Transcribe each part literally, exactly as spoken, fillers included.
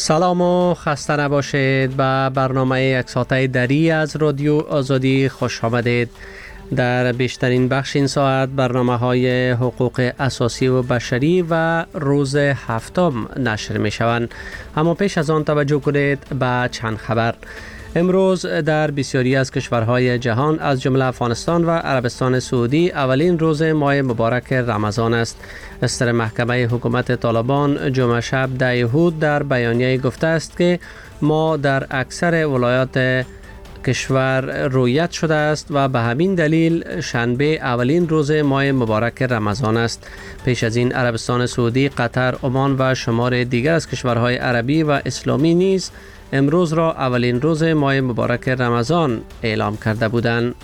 سلام و خسته نباشید. به برنامه یک ساعته دری از رادیو آزادی خوش آمدید. در بیشترین بخش این ساعت برنامه های حقوق اساسی و بشری و روز هفتم نشر می شوند. اما پیش از آن توجه کنید به چند خبر. امروز در بسیاری از کشورهای جهان از جمله افغانستان و عربستان سعودی اولین روز ماه مبارک رمضان است. استر محکمه حکومت طالبان جمعه شب ده یهود در بیانیه گفته است که ما در اکثر ولایات کشور رویت شده است و به همین دلیل شنبه اولین روز ماه مبارک رمضان است. پیش از این عربستان سعودی، قطر، عمان و شمار دیگر از کشورهای عربی و اسلامی نیز امروز را اولین روز ماه مبارک رمضان اعلام کرده بودند.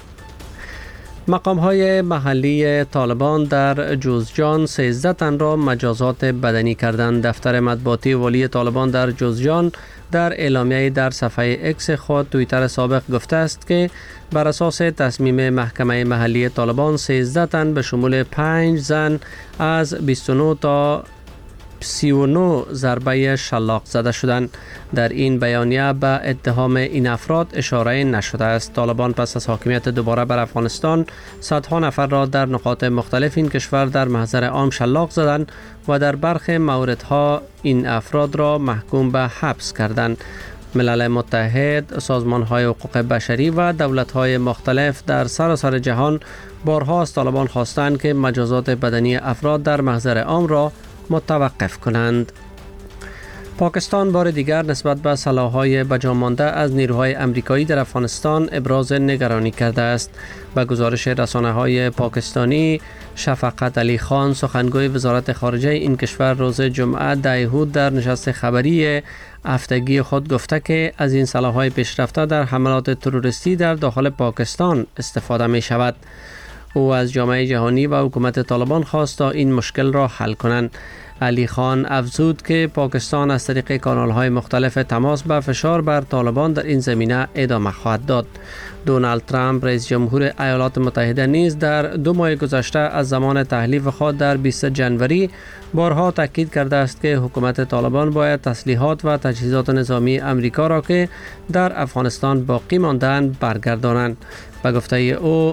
مقام‌های محلی طالبان در جوزجان سیزده تن را مجازات بدنی کردند. دفتر مطبوعاتی ولی طالبان در جوزجان در اعلامیه در صفحه اکس خود توییتر سابق گفته است که بر اساس تصمیم محکمه محلی طالبان سیزده تن به شمول پنج زن از بیست و نه تا سی و نه ضربه شلاق زده شدند. در این بیانیه به اتهام این افراد اشاره نشده است. طالبان پس از حاکمیت دوباره بر افغانستان صدها نفر را در نقاط مختلف این کشور در محضر عام شلاق زدند و در برخی موردها این افراد را محکوم به حبس کردند. ملل متحد، سازمان‌های حقوق بشری و دولت‌های مختلف در سراسر جهان بارها از طالبان خواستند که مجازات بدنی افراد در محضر عام را متوقف کنند. پاکستان بار دیگر نسبت به سلاح‌های بجامانده از نیروهای امریکایی در افغانستان ابراز نگرانی کرده است. به گزارش رسانه‌های پاکستانی، شفقت علی خان، سخنگوی وزارت خارجه این کشور، روز جمعه ده یهود در نشست خبری هفتگی خود گفته که از این سلاح‌های پیشرفته در حملات تروریستی در داخل پاکستان استفاده می شود. او از جامعه جهانی و حکومت طالبان خواست تا این مشکل را حل کنند. علی خان افزود که پاکستان از طریق کانال‌های مختلف تماس به فشار بر طالبان در این زمینه ادامه خواهد داد. دونالد ترامپ رئیس جمهور ایالات متحده نیز در دو ماه گذشته از زمان تحلیف خود در بیست جنوری بارها تاکید کرده است که حکومت طالبان باید تسلیحات و تجهیزات نظامی امریکا را که در افغانستان باقی مانده‌اند برگردانند. به گفته او،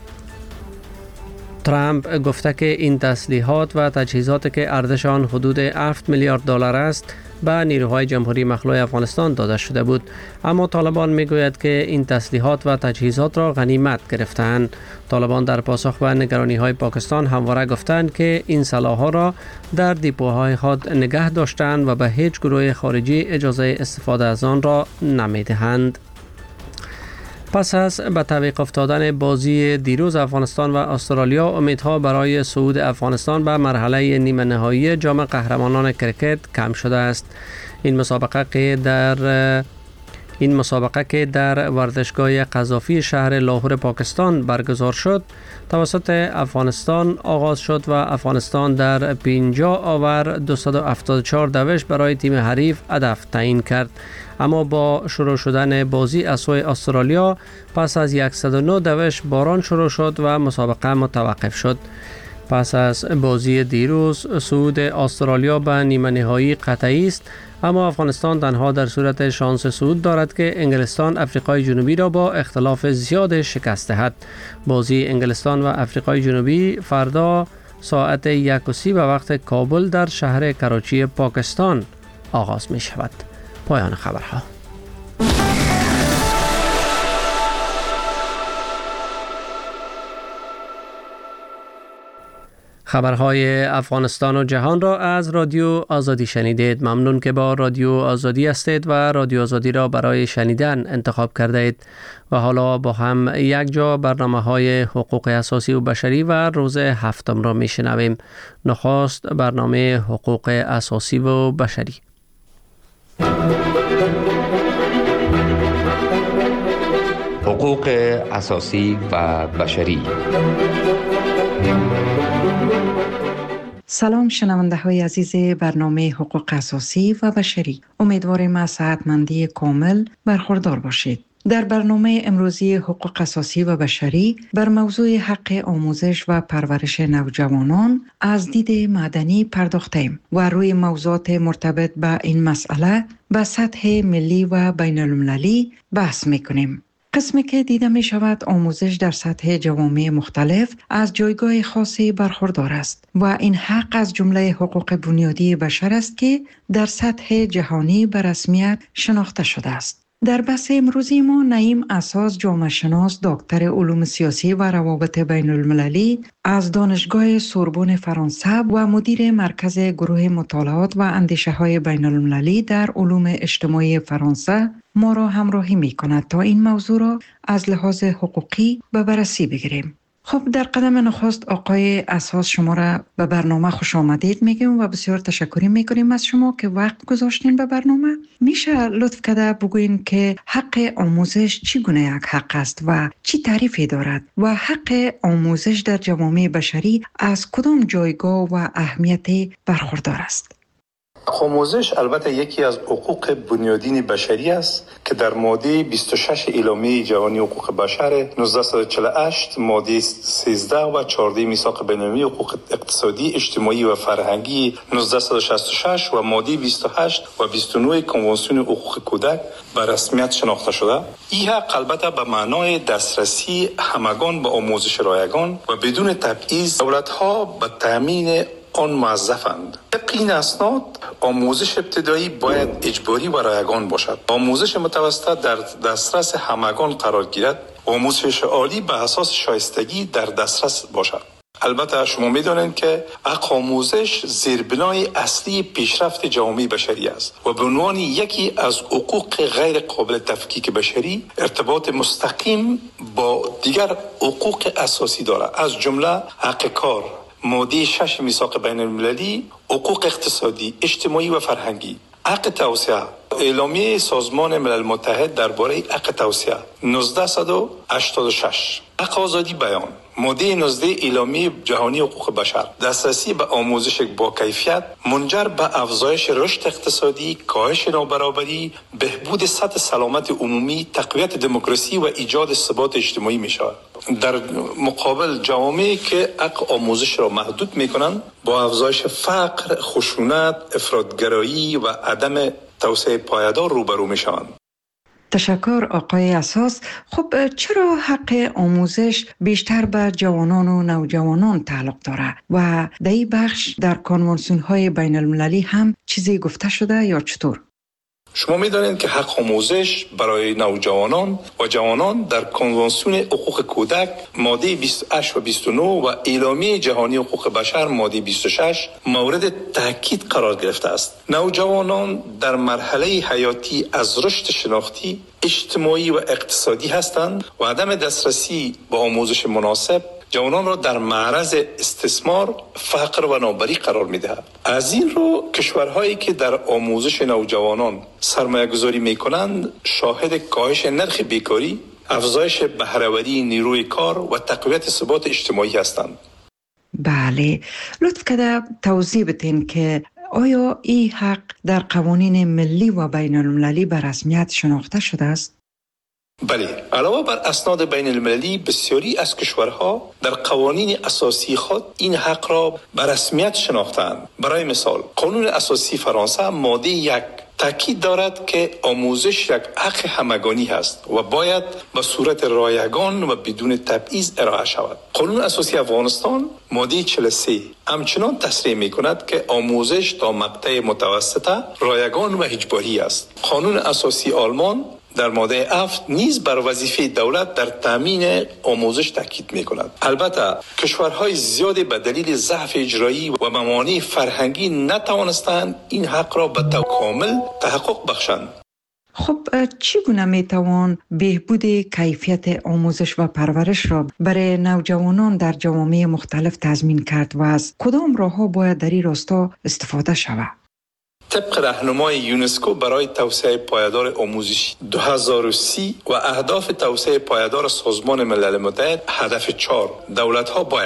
ترامپ گفته که این تسلیحات و تجهیزات که ارزش آن حدود هفت میلیارد دلار است به نیروهای جمهوری مخلوع افغانستان داده شده بود، اما طالبان میگوید که این تسلیحات و تجهیزات را غنیمت گرفتند. طالبان در پاسخ به نگرانی‌های پاکستان همواره گفتند که این سلاح‌ها را در دیپوهای خود نگه داشتند و به هیچ گروه خارجی اجازه استفاده از آن را نمی‌دهند. پس از به تعویق افتادن بازی دیروز افغانستان و استرالیا، امیدها برای صعود افغانستان به مرحله نیمه نهایی جام قهرمانان کرکت کم شده است. این مسابقه که در این مسابقه که در ورزشگاه قذافی شهر لاهور پاکستان برگزار شد توسط افغانستان آغاز شد و افغانستان در پنجاه آور دویست و هفتاد و چهار دوش برای تیم حریف هدف تعیین کرد، اما با شروع شدن بازی از سوی استرالیا پس از صد و نه دوش باران شروع شد و مسابقه متوقف شد. پس از بازی دیروز صعود استرالیا به نیمه نهایی قطعی است، اما افغانستان تنها در صورت شانس صعود دارد که انگلستان افریقای جنوبی را با اختلاف زیاد شکست دهد. بازی انگلستان و افریقای جنوبی فردا ساعت یک و سی به وقت کابل در شهر کراچی پاکستان آغاز می شود. پایان خبرها. خبرهای افغانستان و جهان را از رادیو آزادی شنیدید. ممنون که با رادیو آزادی هستید و رادیو آزادی را برای شنیدن انتخاب کرده اید. و حالا با هم یک جا برنامه های حقوق اساسی و بشری و روز هفتم را می شنویم. نخست برنامه حقوق اساسی و بشری. حقوق اساسی و بشری. سلام شنونده های عزیز برنامه حقوق اساسی و بشری. امیدواریم از صحتمندی کامل برخوردار باشید. در برنامه امروزی حقوق اساسی و بشری بر موضوع حق آموزش و پرورش نوجوانان از دید مدنی پرداختیم و روی موضوعات مرتبط با این مسئله به سطح ملی و بین المللی بحث میکنیم. قسمی که دیده می شود آموزش در سطح جوامع مختلف از جایگاه خاصی برخوردار است و این حق از جمله حقوق بنیادی بشر است که در سطح جهانی به رسمیت شناخته شده است. در بحث امروزی ما نعیم اساس جامعه شناس دکتر علوم سیاسی و روابط بین المللی از دانشگاه سوربن فرانسه و مدیر مرکز گروه مطالعات و اندیشه های بین المللی در علوم اجتماعی فرانسه ما را همراهی می کند تا این موضوع را از لحاظ حقوقی به بررسی بگیریم. خب در قدم نخست آقای اساس شما را به برنامه خوش آمدید میگیم و بسیار تشکر میکنیم از شما که وقت گذاشتین به برنامه. میشه لطف کرده بگوین که حق آموزش چگونه یک حق است و چی تعریفی دارد و حق آموزش در جوامع بشری از کدام جایگاه و اهمیت برخوردار است؟ آموزش البته یکی از حقوق بنیادین بشری است که در ماده بیست و شش اعلامیه جهانی حقوق بشر نوزده و چهل و هشت، ماده سیزده و چهارده میثاق بین‌المللی حقوق اقتصادی، اجتماعی و فرهنگی نوزده و شصت و شش و ماده بیست و هشت و بیست و نه کنوانسیون حقوق کودک به رسمیت شناخته شده. این حق البته به معنای دسترسی همگان به آموزش رایگان و بدون تبعیض دولت‌ها به تامین آن موظفند. طبق این اسناد آموزش ابتدایی باید اجباری و رایگان باشد. آموزش متوسط در دسترس همگان قرار گیرد. آموزش عالی به اساس شایستگی در دسترس باشد. البته شما می‌دانید که حق آموزش زیربنای اصلی پیشرفت جامعه بشری است و به عنوان یکی از حقوق غیر قابل تفکیک بشری ارتباط مستقیم با دیگر حقوق اساسی دارد، از جمله حق کار، ماده شش میثاق بین المللی، حقوق اقتصادی، اجتماعی و فرهنگی، حق توسعه، اعلامیه سازمان ملل متحد درباره حق توسعه نوزده و هشتاد و شش، حق آزادی بیان، ماده نوزده اعلامیه جهانی حقوق بشر، دسترسی به آموزش با کیفیت منجر به افزایش رشد اقتصادی، کاهش نابرابری، بهبود سطح سلامت عمومی، تقویت دموکراسی و ایجاد ثبات اجتماعی می شود. در مقابل جوامعی که حق آموزش را محدود می کنند با افزایش فقر، خشونت، افراطگرایی و عدم توسعه پایدار روبرو می شوند. تشکر آقای اساس. خب چرا حق آموزش بیشتر به جوانان و نوجوانان تعلق داره و در این بخش در کنوانسیون های بین المللی هم چیزی گفته شده یا چطور؟ شما می‌دانید که حق آموزش برای نوجوانان و جوانان در کنوانسیون حقوق کودک ماده بیست و هشت و بیست و نه و اعلامیه جهانی حقوق بشر ماده بیست و شش مورد تاکید قرار گرفته است. نوجوانان در مرحله حیاتی از رشد شناختی، اجتماعی و اقتصادی هستند و عدم دسترسی به آموزش مناسب جوانان را در معرض استثمار، فقر و نابرابری قرار می‌دهد. از این رو کشورهایی که در آموزش نوجوانان سرمایه‌گذاری می‌کنند شاهد کاهش نرخ بیکاری، افزایش بهره‌وری نیروی کار و تقویت ثبات اجتماعی هستند. بله، لطف کرده توضیح بدین که آیا این حق در قوانین ملی و بین المللی به رسمیت شناخته شده است؟ بله، علاوه بر اسناد بین المللی بسیاری از کشورها در قوانین اساسی خود این حق را به رسمیت شناختند. برای مثال قانون اساسی فرانسه ماده یک تاکید دارد که آموزش یک حق همگانی است و باید به صورت رایگان و بدون تبعیض ارائه شود. قانون اساسی افغانستان ماده چهل و سه همچنان تصریح می کند که آموزش تا مقطع متوسطه رایگان و اجباری است. قانون اساسی آلمان در ماده هفت نیز بر وظیفه دولت در تامین آموزش تاکید می‌کند. البته کشورهای زیادی به دلیل ضعف اجرایی و موانع فرهنگی نتوانستند این حق را به طور کامل تحقق بخشند. خب چگونه میتوان بهبود کیفیت آموزش و پرورش را برای نوجوانان در جوامع مختلف تضمین کرد و از کدام راه‌ها باید در این راستا استفاده شود؟ طبق راهنمای یونسکو برای توسعه پایدار آموزشی دو هزار و سی و اهداف توسعه پایدار سازمان ملل متحد هدف چهار، دولت‌ها باید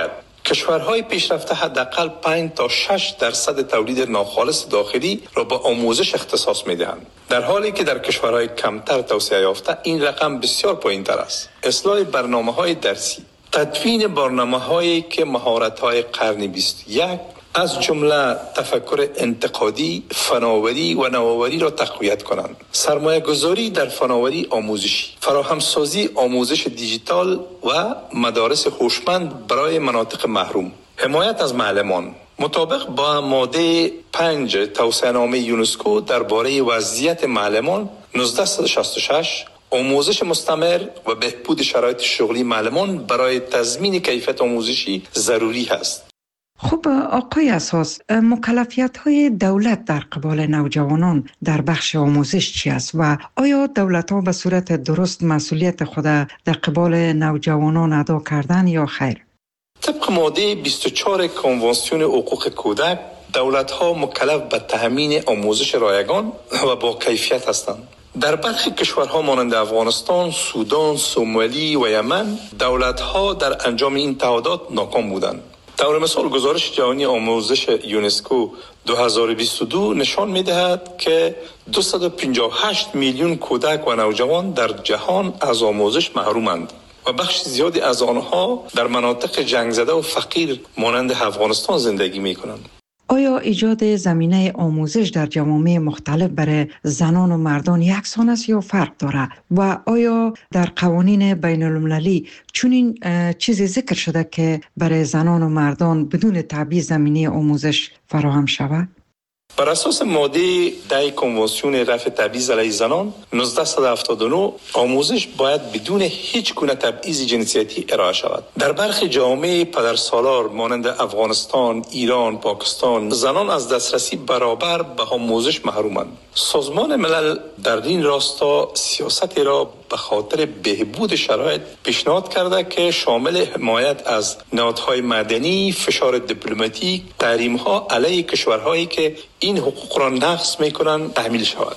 کشورهای پیشرفته حداقل پنج تا شش درصد تولید ناخالص داخلی را به آموزش اختصاص می‌دهند، در حالی که در کشورهای کمتر توسعه یافته این رقم بسیار پایین‌تر است. اصلاح برنامه‌های درسی، تدوین برنامه‌هایی که مهارت‌های قرن بیست و یک از جمله تفکر انتقادی، فناوری و نوآوری را تقویت کنند. سرمایه گذاری در فناوری آموزشی، فراهمسازی آموزش دیجیتال و مدارس هوشمند برای مناطق محروم، حمایت از معلمان. مطابق با ماده پنج توصیه‌نامه یونسکو درباره وضعیت معلمان نوزده شصت و شش، آموزش مستمر و بهبود شرایط شغلی معلمان برای تضمین کیفیت آموزشی ضروری است. خب آقای اساس، مکلفیت‌های دولت در قبال نوجوانان در بخش آموزش چی است و آیا دولت‌ها به صورت درست مسئولیت خود در قبال نوجوانان ادا کردن یا خیر؟ طبق ماده بیست و چهار کنوانسیون حقوق کودک، دولت‌ها مکلف به تامین آموزش رایگان و با کیفیت هستند. در برخی کشورها مانند افغانستان، سودان، سومالی و یمن، دولت‌ها در انجام این تعهدات ناکام بودند. طور مثال گزارش جهانی آموزش یونسکو دو هزار و بیست و دو نشان می‌دهد که دویست و پنجاه و هشت میلیون کودک و نوجوان در جهان از آموزش محرومند و بخش زیادی از آنها در مناطق جنگ زده و فقیر مانند افغانستان زندگی می‌کنند. آیا ایجاد زمینه آموزش در جوامع مختلف برای زنان و مردان یکسان است یا فرق دارد و آیا در قوانین بین المللی چنین چیزی ذکر شده که برای زنان و مردان بدون تبعیض زمینه آموزش فراهم شود؟ بر اساس ماده ده کنوانسیون رفع تبعیض علیه زنان نوزده هفتاد و نه، آموزش باید بدون هیچ گونه تبعیض جنسیتی ارائه شود. در برخی جوامع پدرسالار مانند افغانستان، ایران، پاکستان، زنان از دسترسی برابر به آموزش محرومند. سازمان ملل در این راستا سیاستی را به خاطر بهبود شرایط پیشنهاد کرده که شامل حمایت از نهادهای مدنی، فشار دیپلماتیک، تحریم‌ها علیه کشورهایی که این حقوق را نقض می‌کنند تحمیل شود.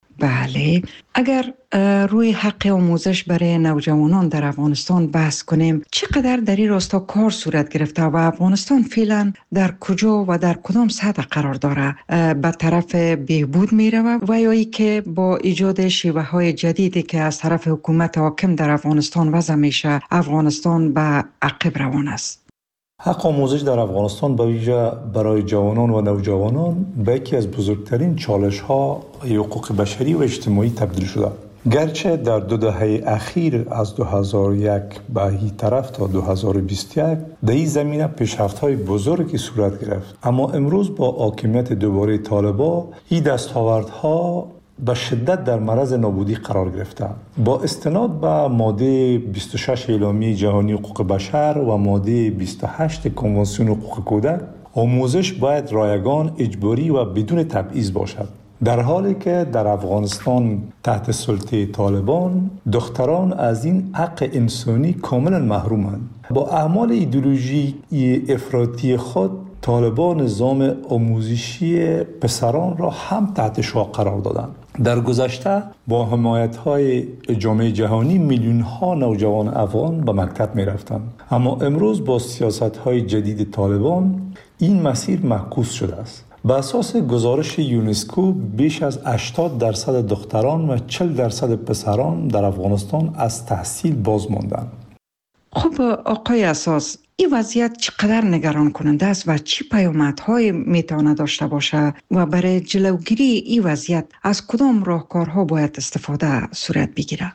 بله، اگر روی حق آموزش برای نوجوانان در افغانستان بحث کنیم، چقدر در این راستا کار صورت گرفته و افغانستان فعلا در کجا و در کدام سطح قرار داره؟ به طرف بهبود می رود و یا ای که با ایجاد شیوه های جدیدی که از طرف حکومت حاکم در افغانستان وضع میشه، افغانستان به عقب روان است؟ حق آموزش در افغانستان به ویژه برای جوانان و نوجوانان به یکی از بزرگترین چالش‌ها حقوق بشری و اجتماعی تبدیل شده. گرچه در دو دهه اخیر از دو هزار و یک به این طرف تا دو هزار و بیست و یک در این زمینه پیشرفت‌های بزرگی صورت گرفت، اما امروز با حاکمیت دوباره طالبان این دستاوردها به شدت در معرض نابودی قرار گرفته. با استناد به ماده بیست و شش اعلامیه جهانی حقوق بشر و ماده بیست و هشت کنوانسیون حقوق کودک، آموزش باید رایگان، اجباری و بدون تبعیض باشد. در حالی که در افغانستان تحت سلطه طالبان دختران از این حق انسانی کاملا محرومند. با اعمال ایدئولوژی افراطی خود طالبان نظام آموزشی پسران را هم تحت شعاع قرار دادند. در گذشته با حمایت‌های جامعه جهانی میلیون‌ها نوجوان افغان به مکتب می‌رفتند، اما امروز با سیاست‌های جدید طالبان این مسیر معکوس شده است. به اساس گزارش یونسکو بیش از هشتاد درصد دختران و چهل درصد پسران در افغانستان از تحصیل باز ماندند. خب آقای اساس، این وضعیت چقدر نگران کننده است و چی پیامدهای میتونه داشته باشه و برای جلوگیری این وضعیت از کدام راهکارها باید استفاده صورت بگیره؟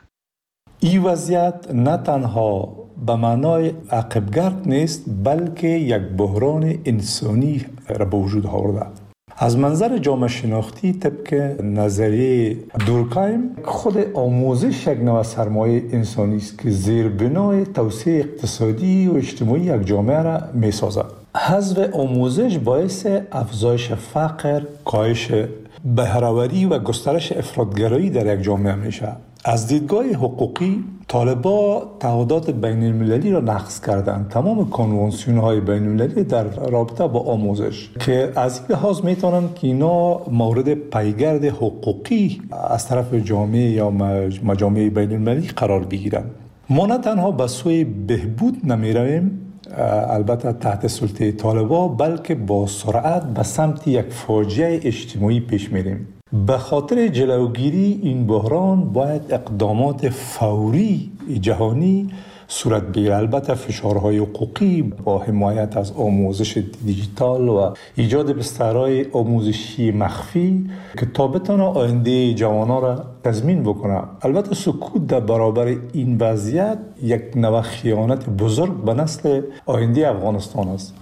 این وضعیت نه تنها به معنای عقبگرد نیست، بلکه یک بحران انسانی را به وجود آورده. از منظر جامعه شناختی طبق نظریه دورکایم، خود آموزش یک نوع سرمایه انسانی است که زیربنای توسعه اقتصادی و اجتماعی یک جامعه را می‌سازد. حذف آموزش باعث افزایش فقر، کاهش بهره‌وری و گسترش افراط‌گرایی در یک جامعه میشه. از دیدگاه حقوقی، طالبان تعهدات بین المللی را نقض کردند. تمام کنوانسیون های بین المللی در رابطه با آموزش که از این لحاظ میتونن که اینا مورد پیگرد حقوقی از طرف جامعه یا مجامع بین المللی قرار بگیرند. ما نه تنها به سوی بهبود نمی رویم، البته تحت سلطه طالبان، بلکه با سرعت به سمت یک فاجعه اجتماعی پیش میریم. به خاطر جلوگیری این بحران باید اقدامات فوری جهانی صورت بگیرد. البته فشارهای حقوقی با حمایت از آموزش دیجیتال و ایجاد بسترهای آموزشی مخفی که تا بتونه آینده جوانان را تضمین بکنه. البته سکوت در برابر این وضعیت یک نوع خیانت بزرگ به نسل آینده افغانستان است.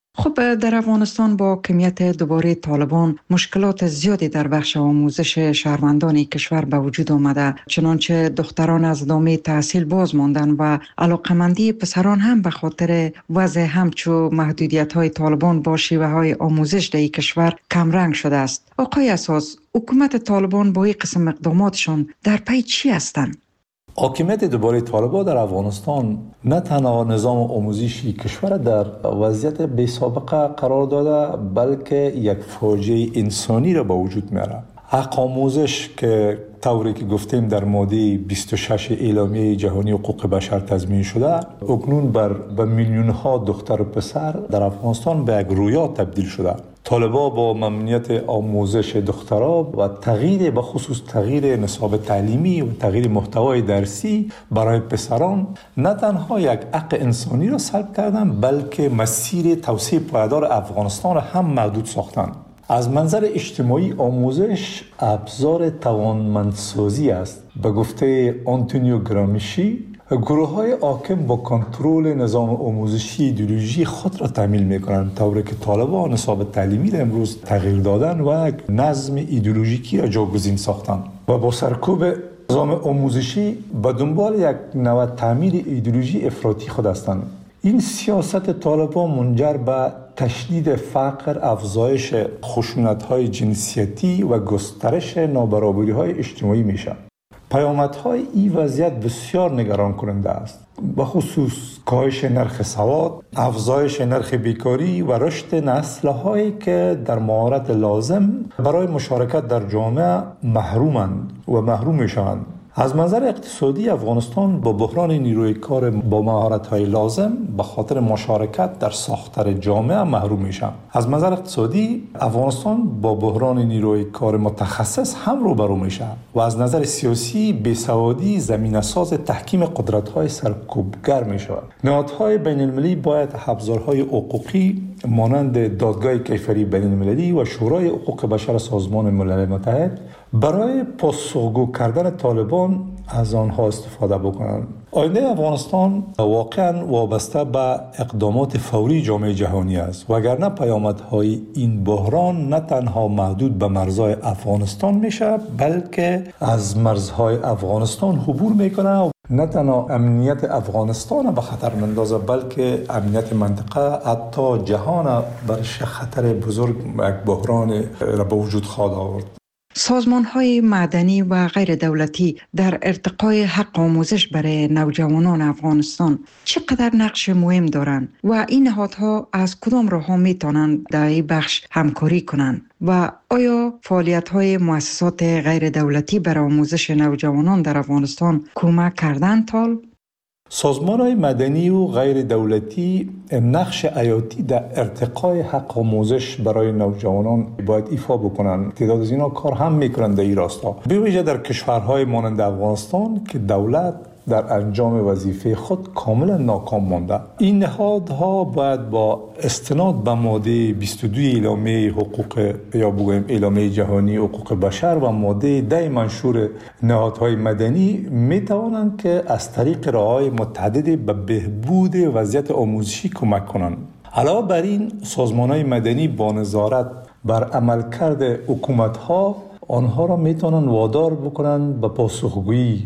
خب در افغانستان با کمیت دوباره طالبان مشکلات زیادی در بخش آموزش شهروندان کشور به وجود آمده، چنانچه دختران از ادامه تحصیل باز ماندن و علاقمندی پسران هم به خاطر وضع همچو محدودیت های طالبان با شیوه های آموزش در کشور کمرنگ شده است. آقای اساس، حکومت طالبان با این قسم اقداماتشان در پی چی هستند؟ حاکمیت دوباره طالبان در افغانستان نه تنها نظام آموزشی کشور در وضعیت بی سابقه قرار داده، بلکه یک فاجعه انسانی را به وجود میاره. حق آموزش که طوری که گفتیم در ماده بیست و شش اعلامیه جهانی حقوق بشر تضمین شده، اکنون بر به میلیون ها دختر و پسر در افغانستان به یک رویا تبدیل شده. طالبان با ممنوعیت آموزش دخترها و تغییر به خصوص تغییر نصاب تعلیمی و تغییر محتوای درسی برای پسران نه تنها یک حق انسانی را سلب کردند، بلکه مسیر توسعه پایدار افغانستان را هم محدود ساختند. از منظر اجتماعی آموزش ابزار توانمندسازی است. به گفته آنتونیو گرامیشی، گروه‌های حاکم با کنترل نظام آموزشی ایدئولوژی خود را تامین می‌کنند، طوری که طالبان نصاب تعلیمی را امروز تغییر دادن و یک نظم ایدئولوژیکی را جاگزین ساختند و با سرکوب نظام آموزشی به دنبال یک نوع تعمیر ایدئولوژی افراطی خود هستند. این سیاست طالبان منجر به تشدید فقر، افزایش خشونت‌های جنسیتی و گسترش نابرابری‌های اجتماعی میشه. پیامدهای این وضعیت بسیار نگران کننده است، به خصوص کاهش نرخ سواد، افزایش نرخ بیکاری و رشد نسل‌هایی که در مهارت لازم برای مشارکت در جامعه محرومند و محروم میشوند. از منظر اقتصادی افغانستان با بحران نیروی کار با مهارت‌های لازم به خاطر مشارکت در ساختار جامعه محروم میشه. از منظر اقتصادی افغانستان با بحران نیروی کار متخصص هم روبرو میشه و از نظر سیاسی بیسوادی زمینه‌ساز تحکیم قدرت‌های سرکوبگر میشه. نهادهای بین‌المللی باید ابزارهای حقوقی مانند دادگاه کیفری بین‌المللی و شورای حقوق بشر سازمان ملل متحد برای پاسخگو کردن طالبان از آنها استفاده بکنند. آینده افغانستان واقعا وابسته به اقدامات فوری جامعه جهانی است، وگرنه پیامدهای این بحران نه تنها محدود به مرزهای افغانستان میشه، بلکه از مرزهای افغانستان عبور میکنه و نه تنها امنیت افغانستان به خطر میندازه، بلکه امنیت منطقه حتی جهان برش خطر بزرگ یک بحران را به وجود خواهد آورد. سازمان‌های مدنی و غیر دولتی در ارتقای حق آموزش برای نوجوانان افغانستان چقدر نقش مهم دارند و این نهادها از کدام راه‌ها میتونند در این بخش همکاری کنند و آیا فعالیت‌های مؤسسات غیر دولتی برای آموزش نوجوانان در افغانستان کمک کردند تال؟ سازمان‌های مدنی و غیر دولتی نقش حیاتی در ارتقای حق آموزش برای نوجوانان باید ایفا بکنند. تعداد از اینا کار هم میکنند در این راستا، به ویژه در کشورهای مانند افغانستان که دولت در انجام وظیفه خود کاملا ناکام مانده. این نهادها باید با استناد به ماده بیست و دو اعلامیه حقوق یا بگویم اعلامیه جهانی حقوق بشر و ماده ده منشور نهادهای مدنی می توانند که از طریق راههای متعدد به بهبود وضعیت آموزشی کمک کنند. علاوه بر این سازمان‌های مدنی با نظارت بر عملکرد حکومت‌ها آنها را میتونن وادار بکنن به پاسخگویی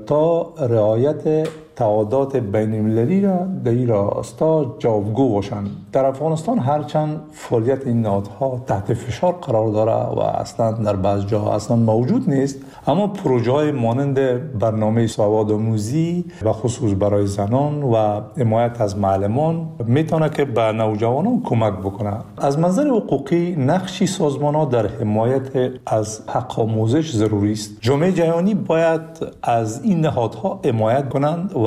تا رعایت تعهدات بین‌المللی را در این راستا جوابگو باشند. در افغانستان هرچند فعالیت این نهادها تحت فشار قرار داره و اصلا در بعض جاها اصلا موجود نیست، اما پروژه های مانند برنامه سوادآموزی و خصوص برای زنان و حمایت از معلمان میتونه که به نوجوانان کمک بکنه. از منظر حقوقی نقشی سازمان‌ها در حمایت از حق آموزش ضروری است. جامعه جهانی باید از این نهادها حمایت کنند و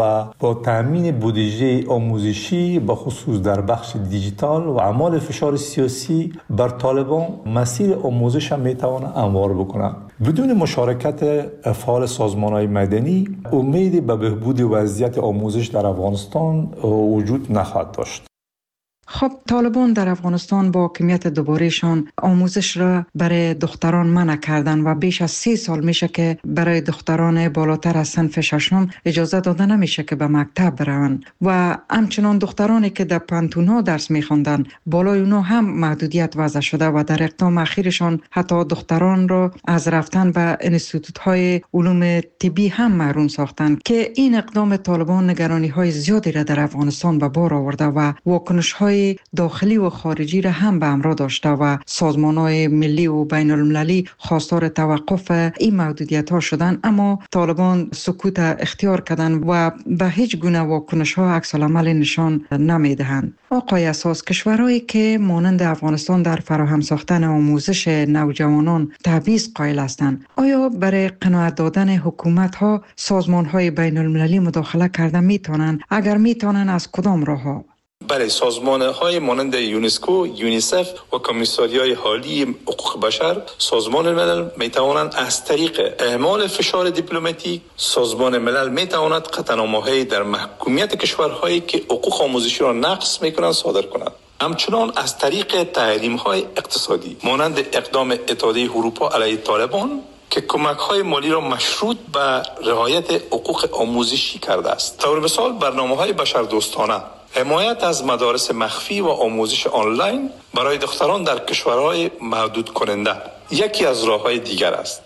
و با تامین بودجه آموزشی به خصوص در بخش دیجیتال و اعمال فشار سیاسی بر طالبان مسیر آموزش هم میتونه هموار بکنه. بدون مشارکت فعال سازمان‌های مدنی امید به بهبود وضعیت آموزش در افغانستان وجود نخواهد داشت. خب طالبان در افغانستان با حاکمیت دوبارهشان آموزش را برای دختران منع کردن و بیش از سه سال میشه که برای دختران بالاتر از صنف ششم اجازه داده نمیشه که به مکتب بروند و همچنان دخترانی که در پانتون‌ها درس میخوندن بالای اونها هم محدودیت وضع شده و در اقدام اخیرشان حتی دختران را از رفتن به انستیتوت‌های علوم طبی هم محروم ساختند که این اقدام طالبان نگرانی‌های زیادی را در افغانستان به بار آورده و واکنش‌های داخلی و خارجی را هم به همراه داشته و سازمان‌های ملی و بین المللی خواستار توقف این محدودیت‌ها شدند، اما طالبان سکوت اختیار کردند و به هیچ گونه واکنش‌ها عکس العمل نشان نمی‌دهند. آقای اساس، کشورهایی که مانند افغانستان در فراهم ساختن آموزش نوجوانان تبعیض قائل هستند، آیا برای قناعت دادن حکومت‌ها سازمان‌های بین المللی مداخله کرده می‌توانند؟ اگر می‌توانند از کدام راه‌ها؟ برای سازمان‌های مانند یونسکو، یونیسف و کمیساریای حالی حقوق بشر، سازمان ملل می‌توانند از طریق اعمال فشار دیپلماتیک، سازمان ملل می‌تواند قطعنامه‌های در محکومیت کشورهایی که حقوق آموزشی را نقض می‌کنند صادر کند. همچنان از طریق تحریم‌های اقتصادی مانند اقدام اتحادیه اروپا علیه طالبان که کمک‌های مالی را مشروط به رعایت حقوق آموزشی کرده است. طور مثال برنامه‌های بشردوستانه، حمایت از مدارس مخفی و آموزش آنلاین برای دختران در کشورهای محدود کننده یکی از راه‌های دیگر است.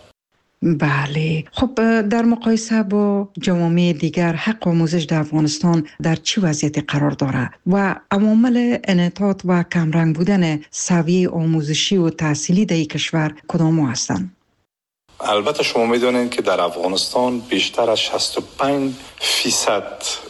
بله، خب در مقایسه با جوامع دیگر حق آموزش در افغانستان در چه وضعیتی قرار دارد و عوامل انعطاف و کمرنگ بودن سویه آموزشی و تحصیلی در این کشور کدام هستند؟ البته شما می‌دانید که در افغانستان بیشتر از شصت و پنج فیصد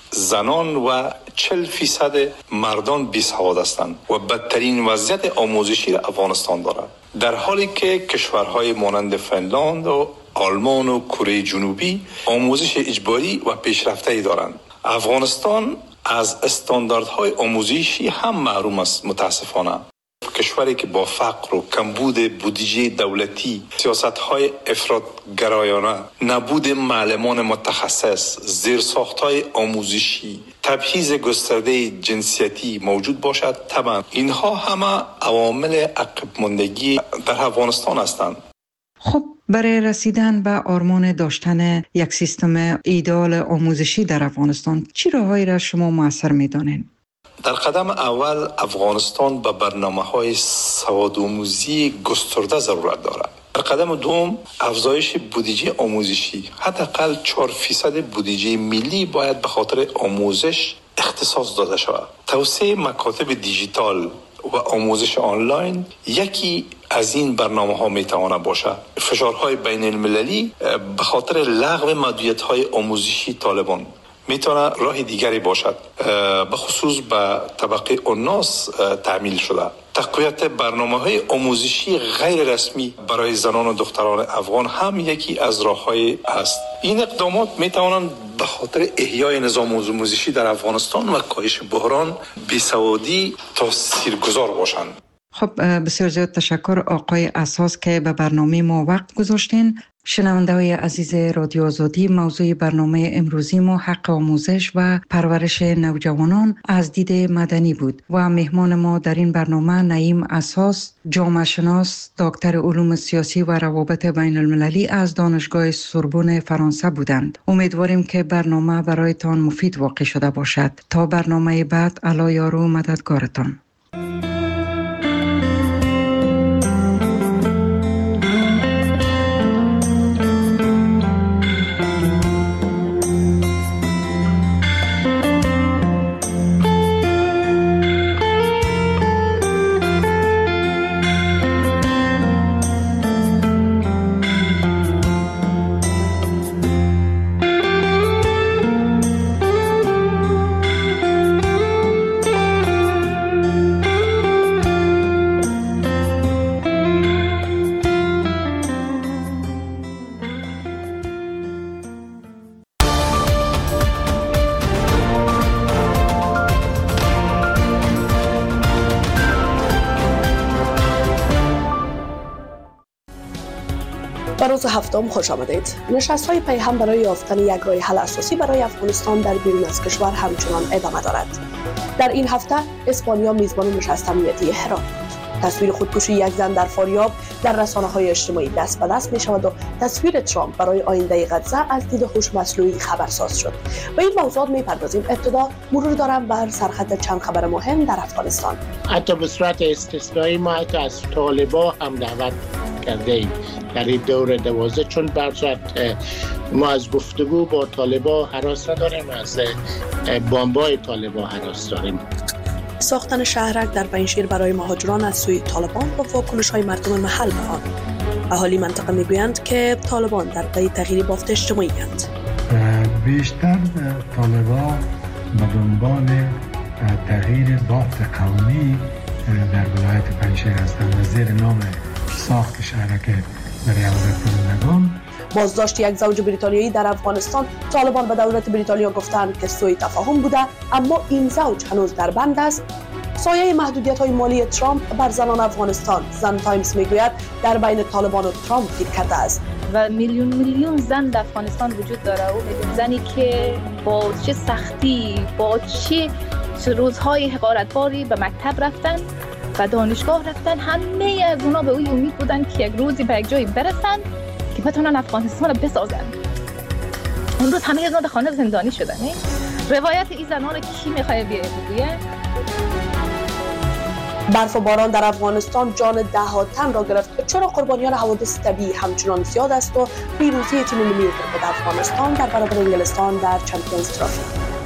زنان و چهل فیصد مردان بیسواد هستند و بدترین وضعیت آموزشی را افغانستان دارد، در حالی که کشورهای مانند فنلاند و آلمان و کره جنوبی آموزش اجباری و پیشرفته‌ای دارند. افغانستان از استانداردهای آموزشی هم محروم است. متاسفانه کشوری که با فقر و کمبود بودجه دولتی، سیاست‌های افراط‌گرایانه، نبود معلمان متخصص، زیرساخت‌های آموزشی، تبعیض گسترده جنسیتی موجود باشد، طبعا اینها همه عوامل عقب ماندگی در افغانستان هستند. خب برای رسیدن به آرمان داشتن یک سیستم ایدئال آموزشی در افغانستان چه راههایی را شما مؤثر می‌دانید؟ در قدم اول افغانستان به برنامه‌های سوادآموزی گسترده ضرورت دارد. در قدم دوم افزایش بودجه آموزشی، حداقل چهار فیصد بودجه ملی باید به خاطر آموزش اختصاص داده شود. توسعه مکاتب دیجیتال و آموزش آنلاین یکی از این برنامه‌ها میتواند باشد. فشارهای بین المللی به خاطر لغو محدودیت‌های آموزشی طالبان میتونه راه دیگری باشد، به خصوص به طبقه الناس تعمیل شده. تقویت برنامه‌های آموزشی غیر رسمی برای زنان و دختران افغان هم یکی از راه‌های است. این اقدامات میتوانند به خاطر احیای نظام آموزشی در افغانستان و کاهش بحران بیسوادی تاثیرگذار باشند. خب بسیار زیاد تشکر آقای اساس که به برنامه ما وقت گذاشتین. شنونده‌های عزیز رادیو آزادی، موضوع برنامه امروزی ما حق آموزش و پرورش نوجوانان از دید مدنی بود و مهمان ما در این برنامه نعیم اساس، جامعه شناس، دکتر علوم سیاسی و روابط بین المللی از دانشگاه سوربن فرانسه بودند. امیدواریم که برنامه برایتان مفید واقع شده باشد. تا برنامه بعد، الله یار و مددگارتان. روز هفتم خوش آمدید. نشست‌های پیهم برای یافتن یک راه حل اساسی برای افغانستان در بیرون از کشور همچنان ادامه دارد. در این هفته اسپانیا میزبان نشست امنیتی هرات بود. تصویر خودکشی یک زن در فاریاب در رسانه‌های اجتماعی دست به دست می‌شود و تصویر ترامپ برای آینده غزه از دید هوش مصنوعی خبرساز شد. به این موضوعات می‌پردازیم. ابتدا مرور دارم بر سرخط چند خبر مهم در افغانستان. حتی به صورت استثنایی ما حتی از طالبان هم دعوت کرده ایم در این دور دوازده، چون برشت ما از گفتگو با طالبان هراس نداریم، از بمبای طالبان هراس داریم. ساختن شهرک در پنجشیر برای مهاجران از سوی طالبان با واکنش‌های مردم محل به آن. اهالی منطقه میگویند که طالبان در پی تغییر بافت اجتماعی اند. بیشتر طالبان به دنبال تغییر بافت قومی در ولایت پنجشیر هستند و زیر نام ساخت شهرک برای عودت کنندگان. بازداشت یک زوج بریتانیایی در افغانستان. طالبان به دولت بریتانیا گفتند که سوء تفاهم بوده، اما این زوج هنوز در بند است. سایه محدودیت‌های مالی ترامپ بر زنان افغانستان. زن تایمز میگوید در بین طالبان و ترامپ گیر کرده است. و میلیون میلیون زن در افغانستان وجود داره، و میلیون زنی که با چه سختی، با چه روزهای حقارتباری به مکتب رفتن و دانشگاه رفتن. همه از اونا به اوی امید بودن که یک روزی به یک جایی برسن که بتونن افغانستان رو بسازن. اون روز همه از اونا در خانه زندانی شدن. روایت این زنان رو کی میخواد بگه؟ برف و باران در افغانستان جان ده ها تن را گرفت. چرا قربانیان حوادث طبیعی همچنان زیاد است و پیروزی تیم ملی کرکت افغانستان در برابر انگلستان در چمپیونز ترافی.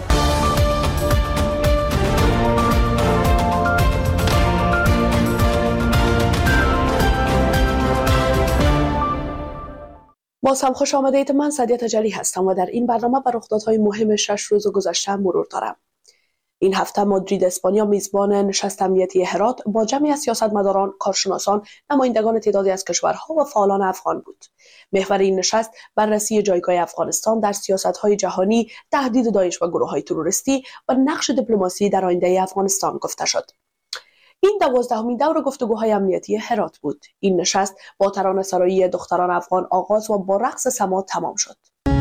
باز هم خوش آمدید. من سعدیه تجلی هستم و در این برنامه بر رخدادهای مهم شش روز گذشته مرور دارم. این هفته مادرید اسپانیا میزبان نشست امنیتی هرات با جمعی از سیاستمداران، کارشناسان، نمایندگان تعدادی از کشورها و فعالان افغان بود. محور این نشست بررسی جایگاه افغانستان در سیاست‌های جهانی، تهدید داعش و گروه‌های تروریستی و نقش دیپلماسی در آینده افغانستان گفته شد. این دوازدهمین دور گفتگوهای امنیتی هرات بود. این نشست با ترانه‌سرایی دختران افغان آغاز و با رقص سما تمام شد.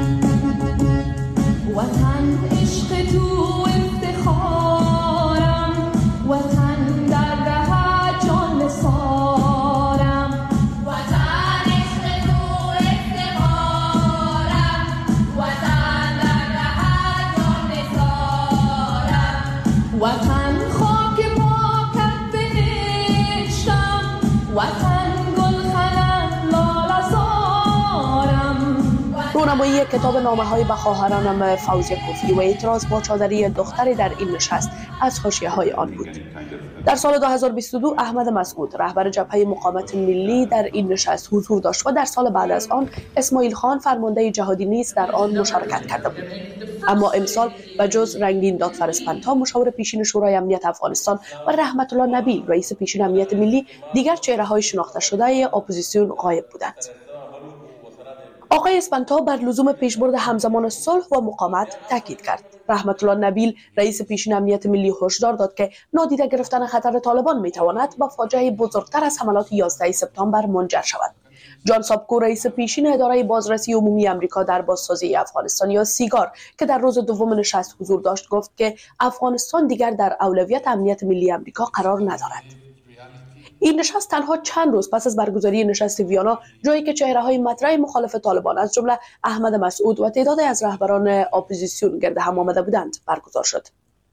وطن عشق تو افتخارم، وطن در ده جان سارم، وطن عشق تو افتخارم، وطن در ده جان سارم، وطن خاک پاکت بهشتم، وطن گلخنم لاله زارم. رونمایی کتاب نامه‌های به خواهرانم فوزیه کوفی و اعتراض با چادری دختری در این نشست از حاشیه‌های آن بود. در سال دو هزار و بیست و دو احمد مسعود رهبر جبهه مقاومت ملی در این نشست حضور داشت و در سال بعد از آن اسماعیل خان فرمانده جهادی نیز در آن مشارکت کرده بود. اما امسال به جز رنگین دادفر اسپنتا مشاور پیشین شورای امنیت افغانستان و رحمت الله نبیل رئیس پیشین امنیت ملی، دیگر چهره‌های شناخته شده اپوزیسیون غایب بودند. آقای اسپنتا بر لزوم پیشبرد همزمان صلح و مقاومت تاکید کرد. رحمت الله نبیل رئیس پیشین امنیت ملی هشدار داد که نادیده گرفتن خطر طالبان میتواند به فاجعه بزرگتر از حملات یازده سپتامبر منجر شود. جان سابکو رئیس پیشین اداره بازرسی عمومی آمریکا در بازسازی افغانستان یا سیگار که در روز دوم نشست حضور داشت گفت که افغانستان دیگر در اولویت امنیت ملی آمریکا قرار ندارد. این نشست تنها چند روز پس از برگزاری نشست ویانا، جایی که چهره‌های مطرح مخالف طالبان از جمله احمد مسعود و تعدادی از رهبران اپوزیسیون گرد هم آمده بودند، برگزار شد.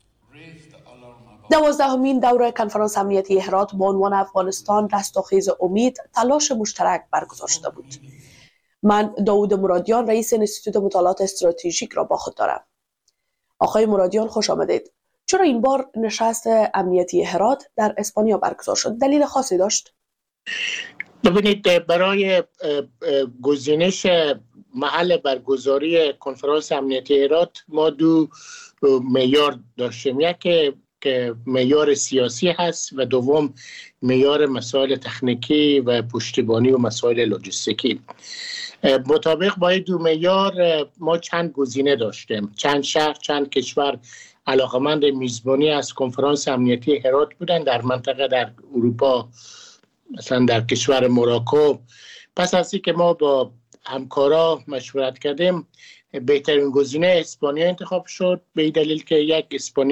دوازدهمین دوره کنفرانس امنیتی هرات با عنوان افغانستان رستاخیز امید، تلاش مشترک برگزار شده بود. من داوود مرادیان رئیس انستیتوت مطالعات استراتژیک را با خود دارم. آقای مرادیان خوش آمدید. چرا این بار نشست امنیتی هرات در اسپانیا برگزار شد؟ دلیل خاصی داشت؟ ببینید، برای گزینش محل برگزاری کنفرانس امنیتی هرات ما دو معیار داشتیم. یک که معیار سیاسی هست و دوم معیار مسائل تکنیکی و پشتیبانی و مسائل لوجستیکی. مطابق با این دو معیار ما چند گزینه داشتیم. چند شهر، چند کشور علاقمند میزبانی از کنفرانس امنیتی هرات بودن در منطقه در اروپا، مثلا در کشور موراکو. پس از اینکه ما با همکارا مشورت کردیم، بهترین گزینه اسپانیا انتخاب شد، به این دلیل که یک اسپانیا